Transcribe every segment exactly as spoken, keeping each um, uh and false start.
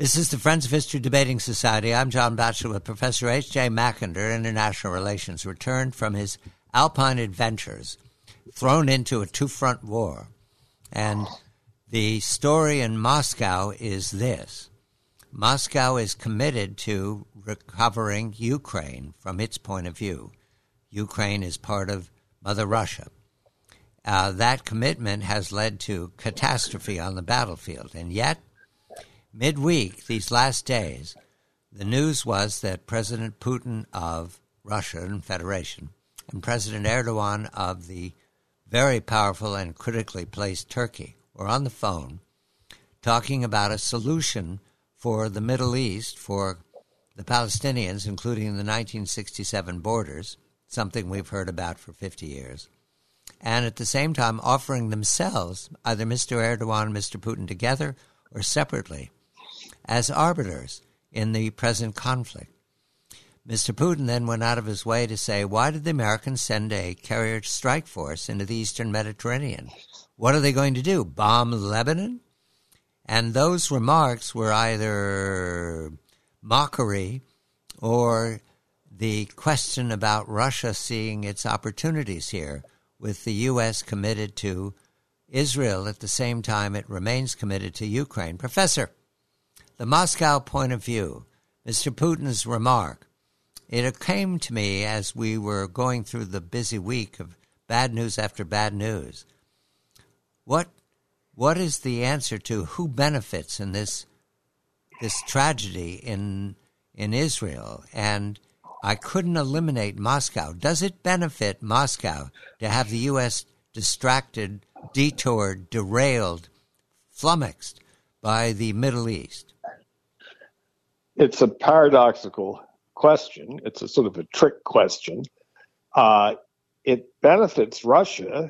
This is the Friends of History Debating Society. I'm John Batchelor with Professor H J Mackinder, International Relations, returned from his Alpine adventures, thrown into a two-front war. And the story in Moscow is this. Moscow is committed to recovering Ukraine from its point of view. Ukraine is part of Mother Russia. Uh, that commitment has led to catastrophe on the battlefield. And yet, midweek, these last days, the news was that President Putin of Russia and Federation and President Erdogan of the very powerful and critically placed Turkey were on the phone talking about a solution for the Middle East, for the Palestinians, including the nineteen sixty-seven borders, something we've heard about for fifty years, and at the same time offering themselves, either Mister Erdogan and Mister Putin together or separately, as arbiters in the present conflict. Mister Putin then went out of his way to say, why did the Americans send a carrier strike force into the eastern Mediterranean? What are they going to do, bomb Lebanon? And those remarks were either mockery or the question about Russia seeing its opportunities here, with the U S committed to Israel at the same time it remains committed to Ukraine. Professor, the Moscow point of view, Mister Putin's remark, it came to me as we were going through the busy week of bad news after bad news. What what is the answer to who benefits in this this tragedy in in Israel? And I couldn't eliminate Moscow. Does it benefit Moscow to have the U S distracted, detoured, derailed, flummoxed by the Middle East? It's a paradoxical question. It's a sort of a trick question. Uh, it benefits Russia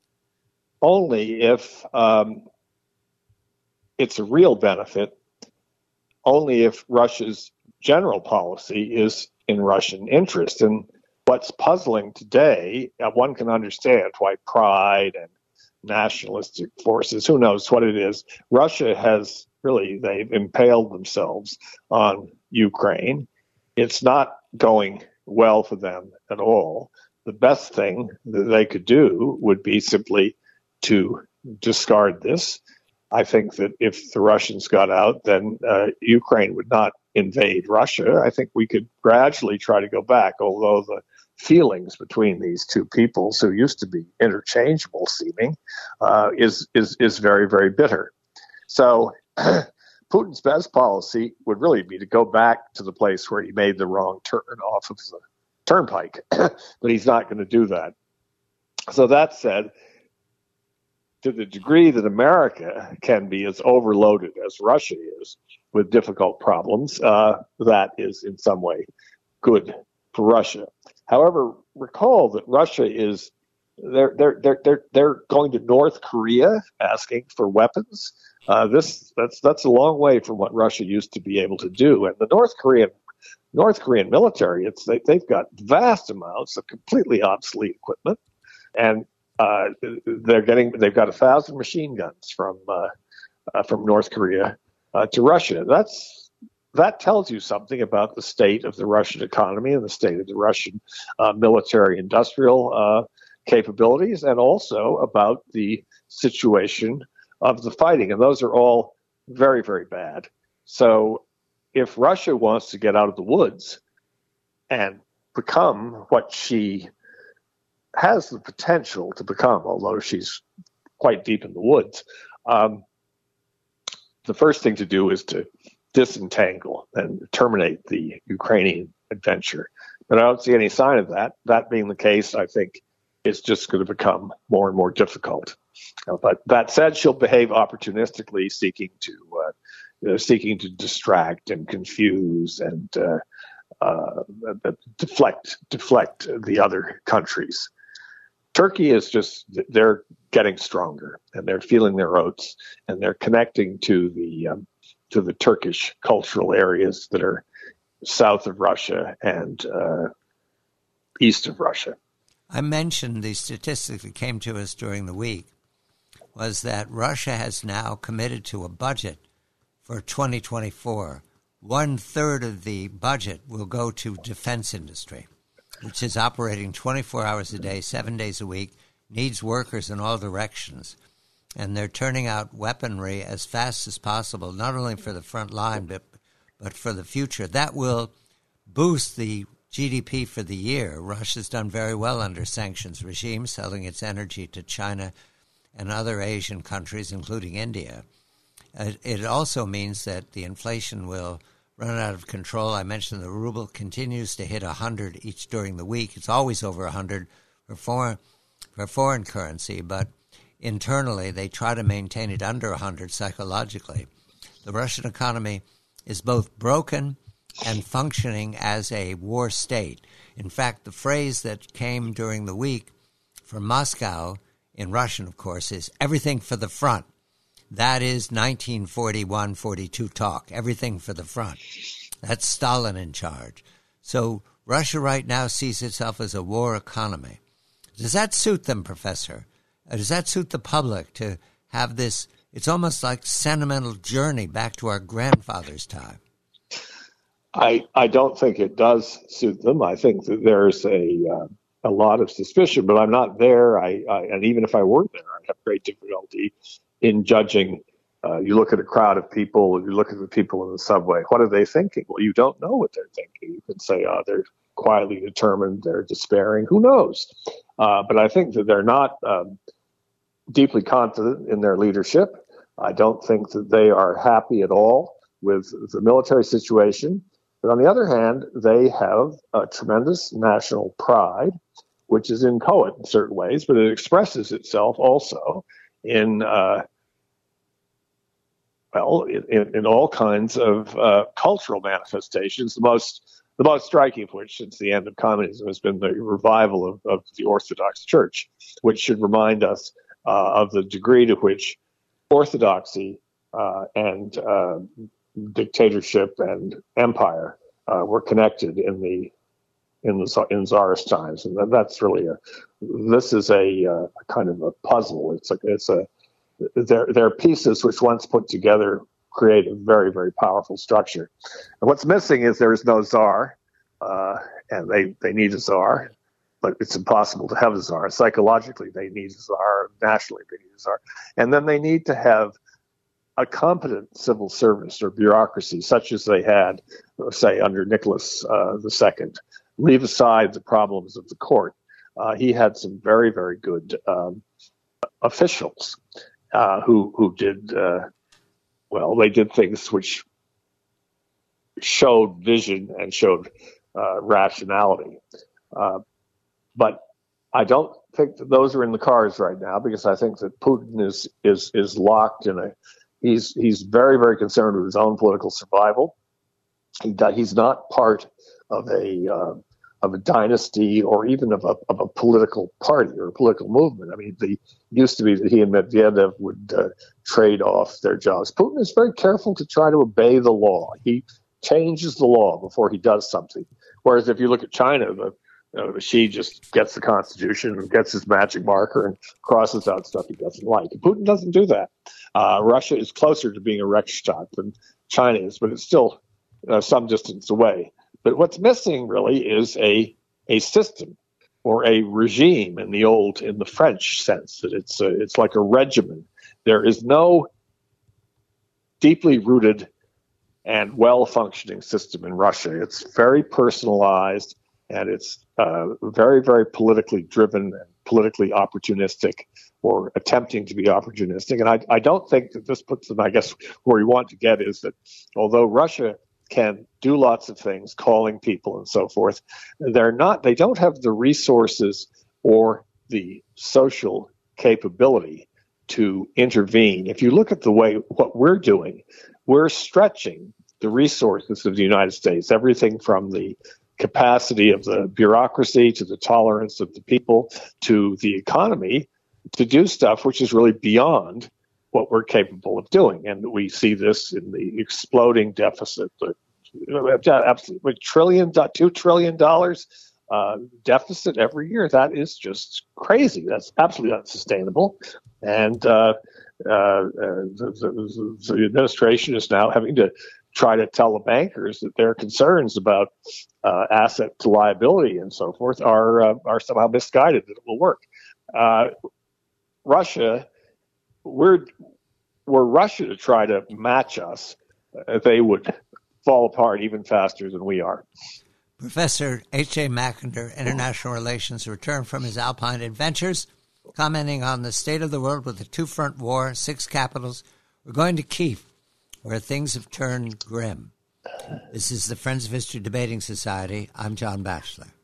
only if um, it's a real benefit, only if Russia's general policy is in Russian interest. And what's puzzling today, uh, one can understand why pride and nationalistic forces, who knows what it is, Russia has really, they've impaled themselves on Ukraine. It's not going well for them at all. The best thing that they could do would be simply to discard this. I think that if the Russians got out, then uh, Ukraine would not invade Russia. I think we could gradually try to go back, although the feelings between these two peoples, who used to be interchangeable seeming, uh, is, is, is very, very bitter. So Putin's best policy would really be to go back to the place where he made the wrong turn off of the turnpike, but he's not going to do that. So that said, to the degree that America can be as overloaded as Russia is with difficult problems, uh, that is in some way good for Russia. However, recall that Russia is they're they're they're they're, they're going to North Korea asking for weapons. Uh, this that's that's a long way from what Russia used to be able to do. And the North Korean North Korean military, it's they, they've got vast amounts of completely obsolete equipment, and uh, they're getting they've got a thousand machine guns from uh, uh, from North Korea uh, to Russia. That's that tells you something about the state of the Russian economy and the state of the Russian uh, military industrial uh, capabilities, and also about the situation of the fighting. And those are all very, very bad. So if Russia wants to get out of the woods and become what she has the potential to become, although she's quite deep in the woods, um, the first thing to do is to disentangle and terminate the Ukrainian adventure. But I don't see any sign of that. That being the case, I think it's just going to become more and more difficult. Uh, but that said, she'll behave opportunistically, seeking to uh, you know, seeking to distract and confuse and uh, uh, deflect deflect the other countries. Turkey is just, they're getting stronger, and they're feeling their oats, and they're connecting to the um, to the Turkish cultural areas that are south of Russia and uh, east of Russia. I mentioned the statistic that came to us during the week was that Russia has now committed to a budget for twenty twenty-four. One third of the budget will go to defense industry, which is operating twenty-four hours a day, seven days a week, needs workers in all directions. And they're turning out weaponry as fast as possible, not only for the front line, but, but for the future. That will boost the G D P for the year. Russia's done very well under sanctions regime, selling its energy to China and other Asian countries, including India. Uh, it also means that the inflation will run out of control. I mentioned the ruble continues to hit one hundred each during the week. It's always over one hundred for foreign, for foreign currency, but internally they try to maintain it under one hundred psychologically. The Russian economy is both broken and functioning as a war state. In fact, the phrase that came during the week from Moscow, in Russian, of course, is everything for the front. That is nineteen forty-one forty-two talk, everything for the front. That's Stalin in charge. So Russia right now sees itself as a war economy. Does that suit them, Professor? Does that suit the public to have this, it's almost like sentimental journey back to our grandfather's time? I I don't think it does suit them. I think that there's a uh, a lot of suspicion, but I'm not there. I, I and even if I were there, I'd have great difficulty in judging. Uh, you look at a crowd of people, you look at the people in the subway. What are they thinking? Well, you don't know what they're thinking. You can say, oh, they're quietly determined, they're despairing. Who knows? Uh, but I think that they're not um, deeply confident in their leadership. I don't think that they are happy at all with the military situation. But on the other hand, they have a tremendous national pride, which is inchoate in certain ways, but it expresses itself also in, uh, well, in, in all kinds of uh, cultural manifestations. The most, the most striking of which, since the end of communism, has been the revival of, of the Orthodox Church, which should remind us uh, of the degree to which orthodoxy uh, and uh, dictatorship and empire uh, were connected in the in the in Tsarist times, and that's really a. This is a, uh, a kind of a puzzle. It's a it's a there there are pieces which, once put together, create a very very powerful structure. And what's missing is there is no czar, uh, and they they need a czar, but it's impossible to have a czar. Psychologically, they need a czar. Nationally, they need a czar, and then they need to have a competent civil service or bureaucracy, such as they had, say, under Nicholas uh, the Second. Leave aside the problems of the court. Uh, he had some very, very good um, officials uh, who who did uh, well. They did things which showed vision and showed uh, rationality. Uh, but I don't think that those are in the cards right now, because I think that Putin is is is locked in a. He's he's very, very concerned with his own political survival. He, he's not part of a uh, of a dynasty or even of a of a political party or a political movement. I mean, the used to be that he and Medvedev would uh, trade off their jobs. Putin is very careful to try to obey the law. He changes the law before he does something. Whereas if you look at China, the You know, Xi just gets the Constitution and gets his magic marker and crosses out stuff he doesn't like. Putin doesn't do that. Uh, Russia is closer to being a Rechtsstaat than China is, but it's still uh, some distance away. But what's missing really is a a system or a regime in the old, in the French sense, that it's a, it's like a regimen. There is no deeply rooted and well-functioning system in Russia. It's very personalized. And it's uh, very, very politically driven and politically opportunistic, or attempting to be opportunistic. And I, I don't think that this puts them, I guess, where we want to get is that although Russia can do lots of things, calling people and so forth, they're not, they don't have the resources or the social capability to intervene. If you look at the way what we're doing, we're stretching the resources of the United States, everything from the capacity of the bureaucracy to the tolerance of the people to the economy, to do stuff which is really beyond what we're capable of doing. And we see this in the exploding deficit, the absolutely trillion, two trillion dollars uh, deficit every year. That is just crazy. That's absolutely unsustainable. And uh, uh, the, the administration is now having to try to tell the bankers that their concerns about uh, asset to liability and so forth are uh, are somehow misguided, that it will work. Uh, Russia, we're were Russia to try to match us, uh, they would fall apart even faster than we are. Professor H J Mackinder, International Relations, returned from his Alpine adventures, commenting on the state of the world with a two-front war, six capitals. We're going to Kyiv, where things have turned grim. This is the Friends of History Debating Society. I'm John Batchelor.